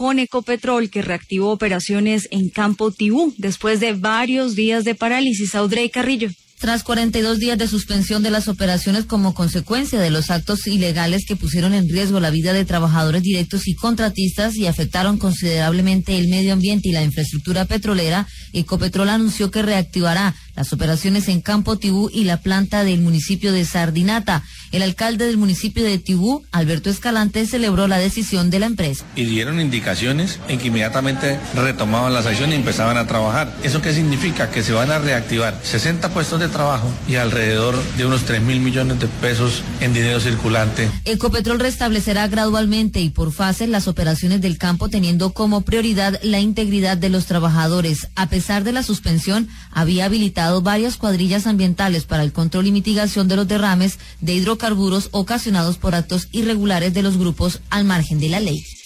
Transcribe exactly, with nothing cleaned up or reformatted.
con Ecopetrol, que reactivó operaciones en Campo Tibú después de varios días de parálisis. Audrey Carrillo. Tras cuarenta y dos días de suspensión de las operaciones como consecuencia de los actos ilegales que pusieron en riesgo la vida de trabajadores directos y contratistas y afectaron considerablemente el medio ambiente y la infraestructura petrolera, Ecopetrol anunció que reactivará las operaciones en Campo Tibú y la planta del municipio de Sardinata. El alcalde del municipio de Tibú, Alberto Escalante, celebró la decisión de la empresa. Y dieron indicaciones en que inmediatamente retomaban las acciones y empezaban a trabajar. ¿Eso qué significa? Que se van a reactivar sesenta puestos de trabajo y alrededor de unos tres mil millones de pesos en dinero circulante. Ecopetrol restablecerá gradualmente y por fases las operaciones del campo, teniendo como prioridad la integridad de los trabajadores. A pesar de la suspensión, había habilitado varias cuadrillas ambientales para el control y mitigación de los derrames de hidrocarburos ocasionados por actos irregulares de los grupos al margen de la ley.